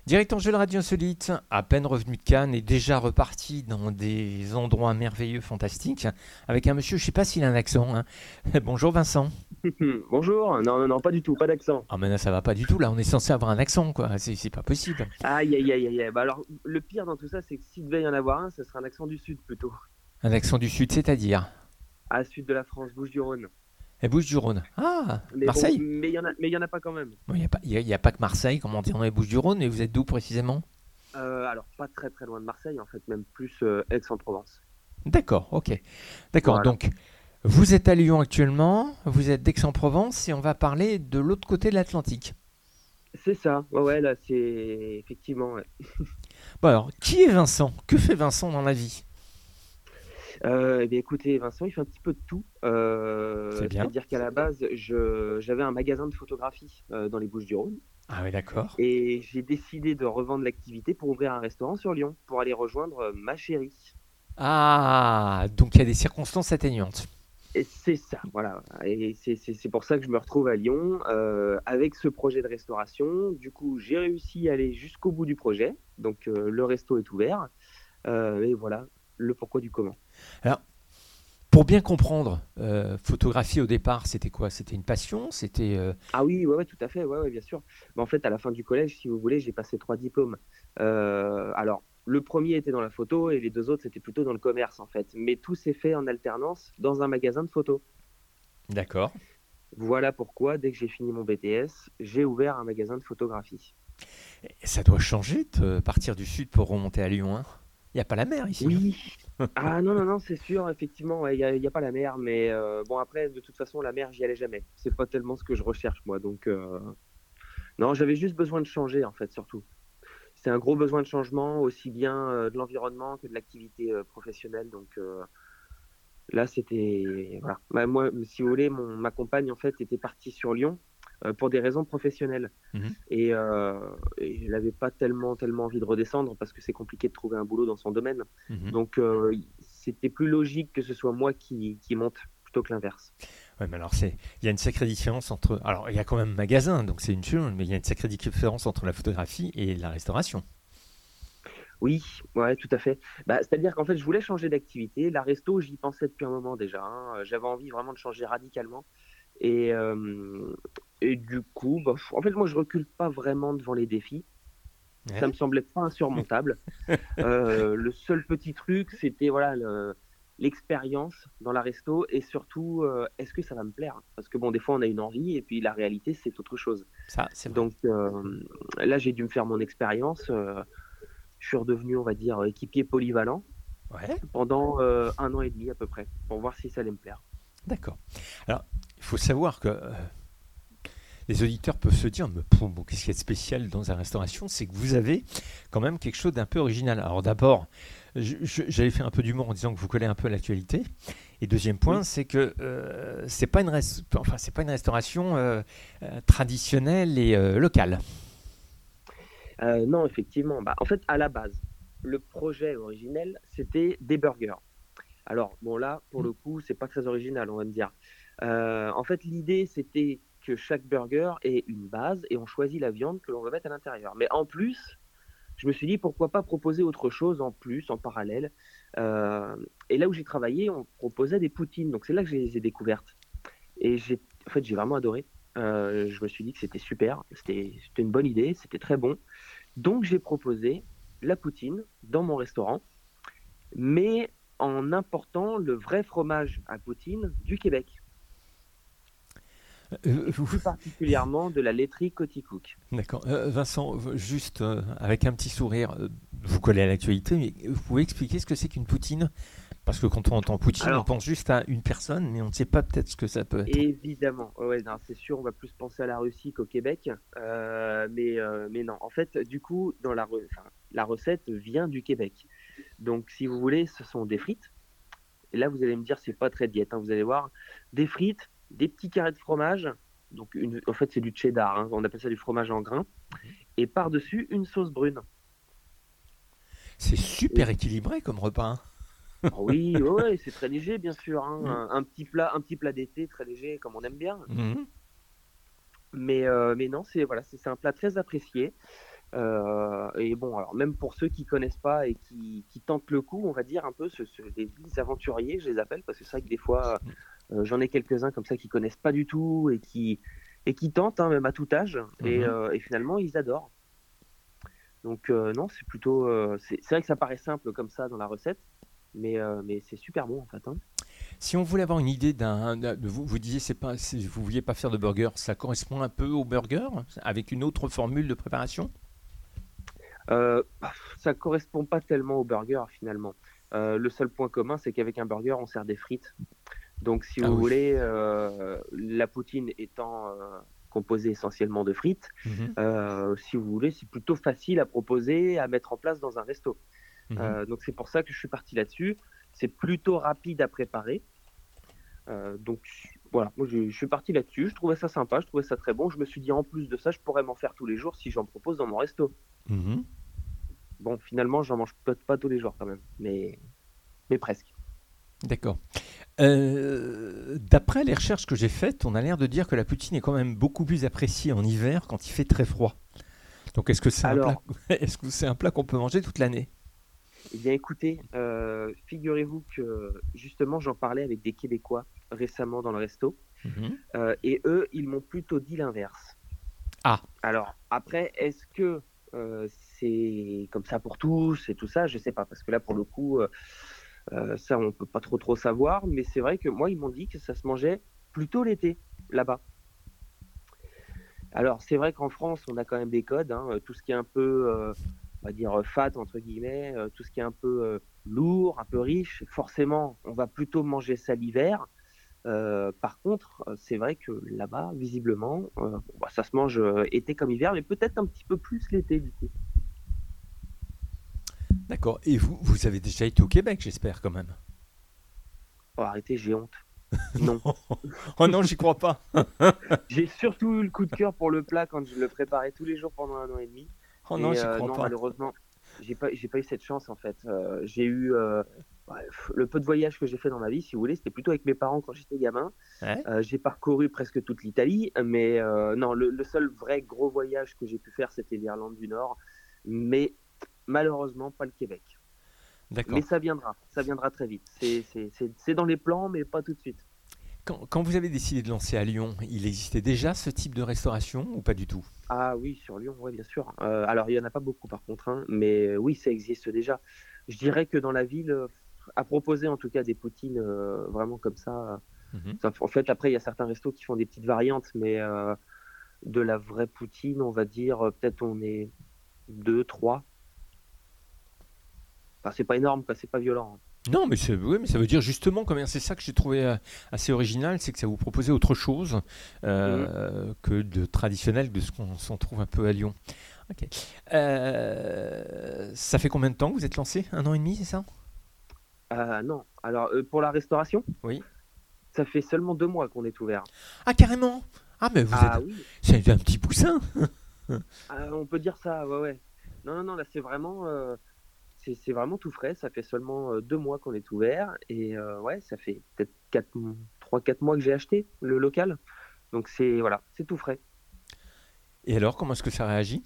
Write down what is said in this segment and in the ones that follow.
Directeur de Radio Insolite, à peine revenu de Cannes et déjà reparti dans des endroits merveilleux, fantastiques, avec un monsieur, je ne sais pas s'il a un accent, hein. Bonjour Vincent. Bonjour. Non, non, non, pas du tout, pas d'accent. Ah mais là ça va pas du tout, là on est censé avoir un accent quoi, c'est pas possible. Aïe, aïe, aïe, aïe, aïe. Bah alors, le pire dans tout ça, c'est que s'il devait y en avoir un, ce serait un accent du sud plutôt. Un accent du sud, c'est-à-dire À sud de la France, Bouches-du-Rhône. et Bouches-du-Rhône. Ah, Mais bon, Marseille. mais il y en a pas quand même. Bon, y a pas que Marseille, comme on dit dans les Bouches-du-Rhône, et vous êtes d'où précisément? Alors, pas très très loin de Marseille, en fait, même plus Aix-en-Provence. D'accord, ok. D'accord, Voilà. donc vous êtes à Lyon actuellement, vous êtes d'Aix-en-Provence et on va parler de l'autre côté de l'Atlantique. C'est ça. Ouais, ouais, là, c'est effectivement. Ouais. Bon alors, qui est Vincent? Que fait Vincent dans la vie? Eh bien, écoutez, Vincent, il fait un petit peu de tout. C'est bien. C'est-à-dire qu'à la base, j'avais un magasin de photographie dans les Bouches-du-Rhône. Ah oui, d'accord. Et j'ai décidé de revendre l'activité pour ouvrir un restaurant sur Lyon, pour aller rejoindre ma chérie. Ah, donc il y a des circonstances atténuantes. Et c'est ça, voilà. Et c'est pour ça que je me retrouve à Lyon avec ce projet de restauration. Du coup, j'ai réussi à aller jusqu'au bout du projet. Donc, le resto est ouvert. Et voilà le pourquoi du comment. Alors, pour bien comprendre, photographie au départ, c'était quoi? C'était une passion? C'était Ah oui, ouais, ouais, tout à fait, ouais, ouais, bien sûr. Mais en fait, à la fin du collège, si vous voulez, j'ai passé 3 diplômes. Alors, le premier était dans la photo et les deux autres, c'était plutôt dans le commerce, en fait. Mais tout s'est fait en alternance dans un magasin de photos. d'accord. Voilà pourquoi, dès que j'ai fini mon BTS, j'ai ouvert un magasin de photographie. Et ça doit changer de partir du sud pour remonter à Lyon, hein. Il n'y a pas la mer ici, hein. Oui. Ah non, non, non, c'est sûr, effectivement, ouais, il y a pas la mer, mais bon, après, de toute façon, la mer, j'y allais jamais. C'est pas tellement ce que je recherche, moi. Donc, non, j'avais juste besoin de changer, en fait, surtout. C'est un gros besoin de changement, aussi bien de l'environnement que de l'activité professionnelle. Donc là, c'était. Voilà. Bah, moi, si vous voulez, ma compagne, en fait, était partie sur Lyon pour des raisons professionnelles. Mhm, Et elle n'avait pas tellement envie de redescendre parce que c'est compliqué de trouver un boulot dans son domaine. mhm. Donc c'était plus logique que ce soit moi qui monte plutôt que l'inverse. Ouais, mais alors il y a une sacrée différence entre. Alors, il y a quand même un magasin, donc c'est une chose, mais il y a une sacrée différence entre la photographie et la restauration. Oui, ouais, tout à fait. Bah, c'est-à-dire qu'en fait, je voulais changer d'activité. La resto, j'y pensais depuis un moment déjà, hein. J'avais envie vraiment de changer radicalement. Et, euh, et du coup, bah, en fait, moi, je recule pas vraiment devant les défis. Ça Ouais. me semblait pas insurmontable. Le seul petit truc, c'était voilà l'expérience dans la resto et surtout, est-ce que ça va me plaire? Parce que bon, des fois, on a une envie et puis la réalité, c'est autre chose. Ça, c'est vrai. Donc là, j'ai dû me faire mon expérience. Je suis redevenu, on va dire, équipier polyvalent Ouais, pendant 1 an et demi à peu près, pour voir si ça allait me plaire. d'accord. Alors, il faut savoir que les auditeurs peuvent se dire, mais bon, qu'est-ce qu'il y a de spécial dans la restauration? C'est que vous avez quand même quelque chose d'un peu original. Alors d'abord, j'allais faire un peu d'humour en disant que vous collez un peu à l'actualité. Et deuxième point, Oui. c'est que c'est pas une restauration traditionnelle et locale. Non, effectivement. Bah, en fait, à la base, le projet originel, c'était des burgers. Alors, bon, là, pour le coup, c'est pas très original, on va me dire. En fait, l'idée, c'était que chaque burger ait une base et on choisit la viande que l'on va mettre à l'intérieur. Mais en plus, je me suis dit, pourquoi pas proposer autre chose en plus, en parallèle. Euh, et là où j'ai travaillé, on proposait des poutines. Donc, c'est là que je les ai découvertes. Et en fait, j'ai vraiment adoré. Je me suis dit que c'était super, c'était une bonne idée, c'était très bon. Donc, j'ai proposé la poutine dans mon restaurant, mais en important le vrai fromage à poutine du Québec, et Vous, plus particulièrement de la laiterie Coticook. d'accord. Vincent, juste avec un petit sourire, vous collez à l'actualité, mais vous pouvez expliquer ce que c'est qu'une poutine? Parce que quand on entend poutine, on Alors, pense juste à une personne, mais on ne sait pas peut-être ce que ça peut être. évidemment, ouais, ouais, non, c'est sûr, on va plus penser à la Russie qu'au Québec, mais non. En fait, du coup, enfin, la recette vient du Québec. Donc, si vous voulez, ce sont des frites. Et là, vous allez me dire, c'est pas très diète, hein, vous allez voir. Des frites, des petits carrés de fromage. Donc, en fait, c'est du cheddar, hein, on appelle ça du fromage en grains. Et par-dessus, une sauce brune. C'est Et, super équilibré comme repas, oh oui, ouais, ouais, c'est très léger, bien sûr, hein. hein. Un petit plat d'été très léger, comme on aime bien. Mhm. Mais non, c'est voilà, c'est un plat très apprécié. Et bon, alors même pour ceux qui connaissent pas et qui tentent le coup, on va dire un peu, les aventuriers, je les appelle, parce que c'est vrai que des fois, j'en ai quelques-uns comme ça qui connaissent pas du tout et qui tentent, hein, même à tout âge, Mhm. et finalement ils adorent. Donc non, c'est plutôt, c'est vrai que ça paraît simple comme ça dans la recette, mais c'est super bon en fait, hein. Si on voulait avoir une idée vous disiez vous vouliez pas faire de burger, ça correspond un peu au burger avec une autre formule de préparation? Ça correspond pas tellement au burger finalement. Le seul point commun, c'est qu'avec un burger, on sert des frites. Donc, si Ah vous oui. voulez, la poutine étant composée essentiellement de frites, Mhm. si vous voulez, c'est plutôt facile à proposer, à mettre en place dans un resto. Mhm. Donc, c'est pour ça que je suis parti là-dessus. C'est plutôt rapide à préparer. Donc, voilà, moi je suis parti là-dessus. Je trouvais ça sympa, je trouvais ça très bon. Je me suis dit, en plus de ça, je pourrais m'en faire tous les jours si j'en propose dans mon resto. Mhm. Bon, finalement, j'en mange peut-être pas tous les jours quand même, mais presque. D'accord. D'après les recherches que j'ai faites, on a l'air de dire que la poutine est quand même beaucoup plus appréciée en hiver quand il fait très froid. Donc est-ce que c'est un plat, Alors, est-ce que c'est un plat qu'on peut manger toute l'année? eh bien, écoutez, figurez-vous que justement, j'en parlais avec des Québécois récemment dans le resto, Mhm. et eux, ils m'ont plutôt dit l'inverse. Ah, Alors, après, est-ce que c'est comme ça pour tous et tout ça? Je sais pas, parce que là, pour le coup, ça, on peut pas trop savoir, mais c'est vrai que moi, ils m'ont dit que ça se mangeait plutôt l'été, là-bas. Alors, c'est vrai qu'en France, on a quand même des codes, hein, tout ce qui est un peu, on va dire, fat, entre guillemets, tout ce qui est un peu lourd, un peu riche, forcément, on va plutôt manger ça l'hiver. Par contre, c'est vrai que là-bas, visiblement, bon, bah, ça se mange été comme hiver, mais peut-être un petit peu plus l'été, du coup. d'accord. Et vous avez déjà été au Québec, j'espère quand même. Oh, arrêtez, j'ai honte. Non. Oh non, j'y crois pas. J'ai surtout eu le coup de cœur pour le plat quand je le préparais tous les jours pendant 1 an et demi. Oh non, Et j'y crois non, pas. malheureusement, j'ai pas eu cette chance en fait. J'ai eu le peu de voyages que j'ai fait dans ma vie, si vous voulez, c'était plutôt avec mes parents quand j'étais gamin. Ouais. J'ai parcouru presque toute l'Italie, mais non, le seul vrai gros voyage que j'ai pu faire, c'était l'Irlande du Nord. Mais malheureusement, pas le Québec. Mais D'accord. ça viendra très vite. C'est dans les plans, mais pas tout de suite. Quand vous avez décidé de lancer à Lyon, il existait déjà ce type de restauration ou pas du tout? Ah oui, sur Lyon, ouais, bien sûr. Alors, il y en a pas beaucoup par contre, hein, mais oui, ça existe déjà. Je dirais que dans la ville, à proposer en tout cas des poutines vraiment comme ça, Mhm. en fait, après, il y a certains restos qui font des petites variantes, mais de la vraie poutine, on va dire, peut-être on est deux, trois. Enfin, c'est pas énorme, quoi, c'est pas violent, hein. Non, mais, oui, mais ça veut dire justement, c'est ça que j'ai trouvé assez original, c'est que ça vous proposait autre chose Mhm. que de traditionnel, de ce qu'on s'en trouve un peu à Lyon. Ok. Ça fait combien de temps que vous êtes lancé? Un an et demi, c'est ça? Ah non, alors pour la restauration, Oui. ça fait seulement 2 mois qu'on est ouvert. Ah, carrément! Ah, mais vous êtes. Ah oui, C'est un petit poussin! on peut dire ça, ouais, ouais. Non, non, non, là, c'est vraiment tout frais. Ça fait seulement 2 mois qu'on est ouvert. Et ouais, ça fait peut-être 3-4 mois que j'ai acheté le local. Donc voilà, c'est tout frais. Et alors, comment est-ce que ça réagit?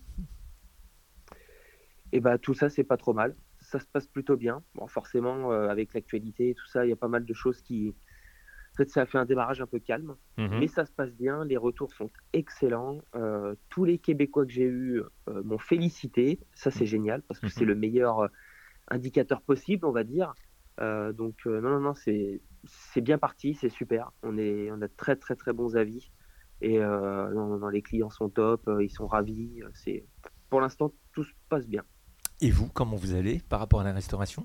Et bah tout ça, c'est pas trop mal. Ça se passe plutôt bien. Bon, forcément, avec l'actualité et tout ça, il y a pas mal de choses qui. En fait, ça a fait un démarrage un peu calme. Mais Mhm. ça se passe bien. Les retours sont excellents. Tous les Québécois que j'ai eus m'ont félicité. Ça, c'est génial parce que c'est Mhm. le meilleur indicateur possible, on va dire. Donc non, non, non, c'est bien parti, c'est super. On a très très très bons avis et non, non, non, les clients sont top, ils sont ravis. Pour l'instant tout se passe bien. Et vous, comment vous allez par rapport à la restauration?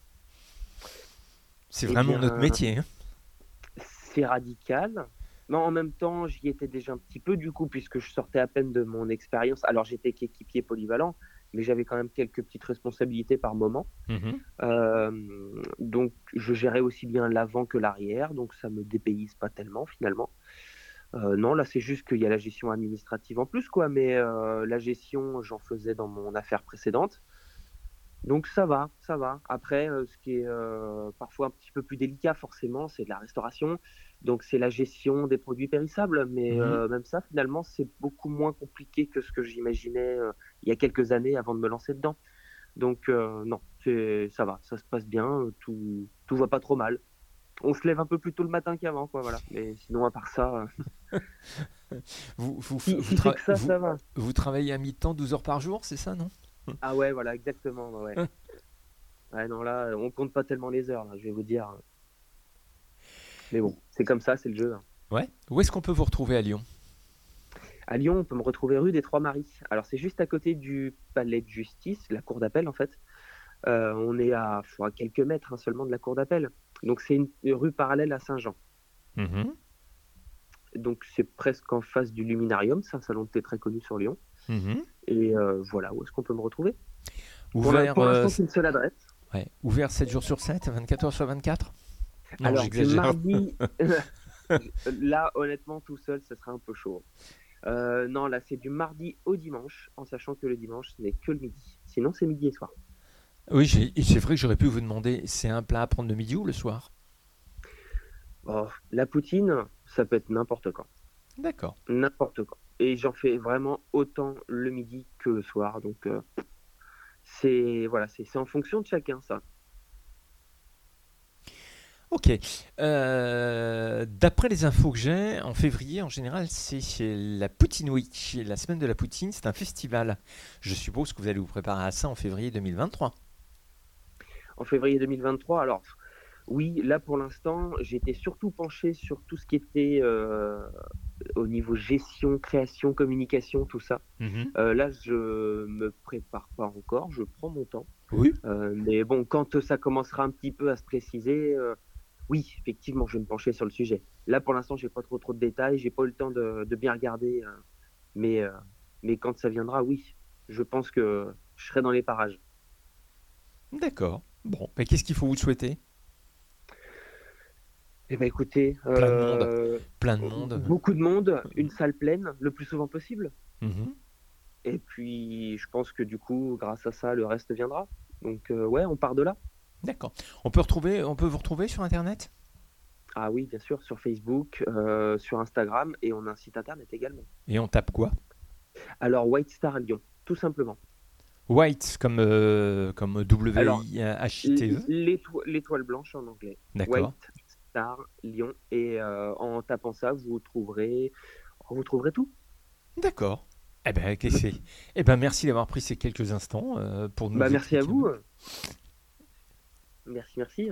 C'est Eh vraiment notre bien, métier, hein. c'est radical. Mais en même temps, j'y étais déjà un petit peu du coup, puisque je sortais à peine de mon expérience. Alors, j'étais qu'équipier polyvalent, mais j'avais quand même quelques petites responsabilités par moment. Mhm. Donc, je gérais aussi bien l'avant que l'arrière, donc ça me dépayse pas tellement finalement. Non, là, c'est juste qu'il y a la gestion administrative en plus, quoi, mais la gestion, j'en faisais dans mon affaire précédente. Donc, ça va, ça va. Après, ce qui est parfois un petit peu plus délicat, forcément, c'est de la restauration. Donc c'est la gestion des produits périssables, mais Mhm. même ça, finalement, c'est beaucoup moins compliqué que ce que j'imaginais il y a quelques années avant de me lancer dedans. Donc non, ça va, ça se passe bien, tout va pas trop mal. On se lève un peu plus tôt le matin qu'avant, quoi, voilà. Mais sinon, à part ça, Vous, vous, f- si, vous, si c'est tra- que ça vous, va. vous travaillez à mi-temps, 12 heures par jour, c'est ça, non? Ah ouais, voilà, exactement, ouais. Ouais. Ouais, non, là, on compte pas tellement les heures, là, je vais vous dire. Mais bon, c'est comme ça, c'est le jeu, hein. Ouais. Où est-ce qu'on peut vous retrouver à Lyon? À Lyon, on peut me retrouver rue des Trois-Maries. Alors, c'est juste à côté du palais de justice, la cour d'appel, en fait. On est à quelques mètres hein, seulement de la cour d'appel. Donc, c'est une rue parallèle à Saint-Jean. Mhm. Donc, c'est presque en face du Luminarium, c'est un salon de thé très connu sur Lyon. Mhm. Et voilà, où est-ce qu'on peut me retrouver? Ouvert, Pour l'instant, c'est une seule adresse. ouais. Ouvert 7 jours sur 7, 24 heures sur 24? Non, Alors, du j'exagère. mardi, là, honnêtement, tout seul, ça serait un peu chaud. Non, là, c'est du mardi au dimanche, en sachant que le dimanche, ce n'est que le midi. Sinon, c'est midi et soir. Oui, c'est vrai que j'aurais pu vous demander, c'est un plat à prendre le midi ou le soir? Oh, la poutine, ça peut être n'importe quand. D'accord. N'importe quand. Et j'en fais vraiment autant le midi que le soir. Donc, c'est en fonction de chacun, ça. Ok. D'après les infos que j'ai, en février, en général, c'est la Poutine Week, la semaine de la poutine, c'est un festival. Je suppose que vous allez vous préparer à ça en février 2023. En février 2023, alors, oui, là, pour l'instant, j'étais surtout penché sur tout ce qui était au niveau gestion, création, communication, tout ça. Mhm. Là, je me prépare pas encore, je prends mon temps. Oui. Mais bon, quand ça commencera un petit peu à se préciser, oui, effectivement, je vais me pencher sur le sujet. Là, pour l'instant, j'ai pas trop de détails, j'ai pas eu le temps de bien regarder, mais, euh, mais quand ça viendra, oui, je pense que je serai dans les parages. D'accord. Bon, mais qu'est-ce qu'il faut vous souhaiter? Eh ben, écoutez, Plein de monde. Plein de monde. beaucoup de monde, une salle pleine, le plus souvent possible. Mhm. Et puis, je pense que du coup, grâce à ça, le reste viendra. Donc, ouais, on part de là. D'accord. On peut vous retrouver sur Internet? Ah oui, bien sûr, sur Facebook, sur Instagram, et on a un site internet également. Et on tape quoi? Alors, White Star Lyon, tout simplement. White comme Alors, W-I-H-I-T-E. l'étoile blanche en anglais. D'accord. White Star Lyon. Et en tapant ça, vous trouverez tout. D'accord. Eh ben, eh ben, merci d'avoir pris ces quelques instants pour nous Bah, merci à expliquer un peu. vous. Merci, merci.